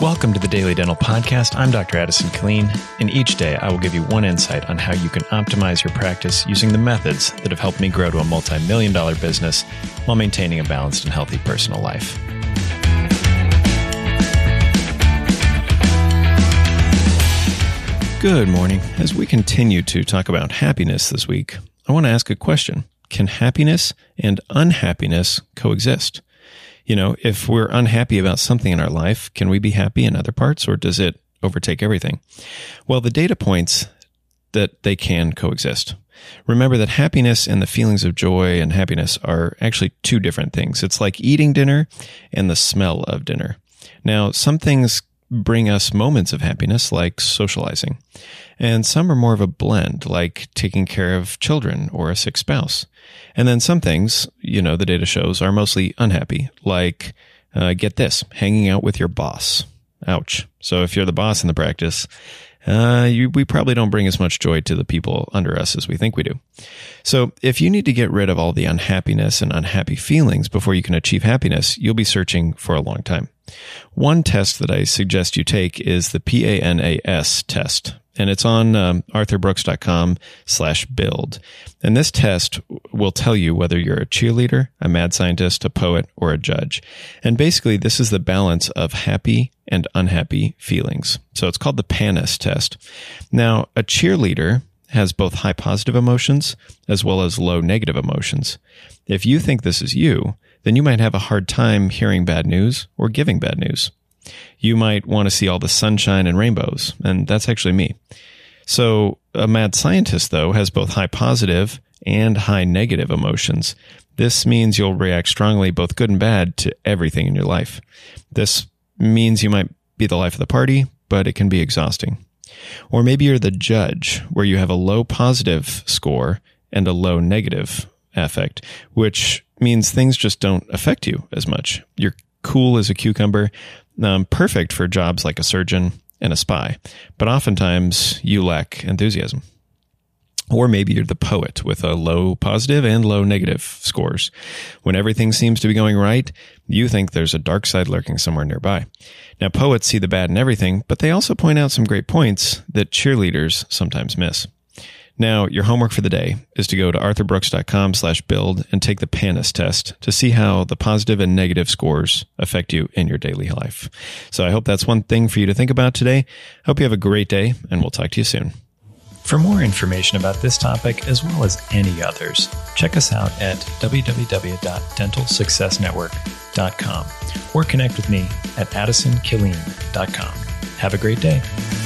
Welcome to the Daily Dental Podcast. I'm Dr. Addison Killeen, and each day I will give you one insight on how you can optimize your practice using the methods that have helped me grow to a multi-million-dollar business while maintaining a balanced and healthy personal life. Good morning. As we continue to talk about happiness this week, I want to ask a question. Can happiness and unhappiness coexist? You know, if we're unhappy about something in our life, can we be happy in other parts, or does it overtake everything? Well, the data points that they can coexist. Remember that happiness and the feelings of joy and happiness are actually two different things. It's like eating dinner and the smell of dinner. Now, some things bring us moments of happiness, like socializing, and some are more of a blend, like taking care of children or a sick spouse. And then some things, the data shows, are mostly unhappy, like, get this, hanging out with your boss. Ouch. So if you're the boss in the practice, we probably don't bring as much joy to the people under us as we think we do. So if you need to get rid of all the unhappiness and unhappy feelings before you can achieve happiness, you'll be searching for a long time. One test that I suggest you take is the PANAS test, and it's on arthurbrooks.com/build. And this test will tell you whether you're a cheerleader, a mad scientist, a poet, or a judge. And basically, this is the balance of happy and unhappy feelings. So it's called the PANAS test. Now, a cheerleader has both high positive emotions as well as low negative emotions. If you think this is you, then you might have a hard time hearing bad news or giving bad news. You might want to see all the sunshine and rainbows, and that's actually me. So a mad scientist, though, has both high positive and high negative emotions. This means you'll react strongly, both good and bad, to everything in your life. This means you might be the life of the party, but it can be exhausting. Or maybe you're the judge, where you have a low positive score and a low negative affect, which means things just don't affect you as much. You're cool as a cucumber, perfect for jobs like a surgeon and a spy, but oftentimes you lack enthusiasm. Or maybe you're the poet with a low positive and low negative scores. When everything seems to be going right, you think there's a dark side lurking somewhere nearby. Now, poets see the bad in everything, but they also point out some great points that cheerleaders sometimes miss. Now, your homework for the day is to go to arthurbrooks.com/build and take the PANAS test to see how the positive and negative scores affect you in your daily life. So I hope that's one thing for you to think about today. Hope you have a great day, and we'll talk to you soon. For more information about this topic, as well as any others, check us out at www.dentalsuccessnetwork.com or connect with me at addisonkilleen.com. Have a great day.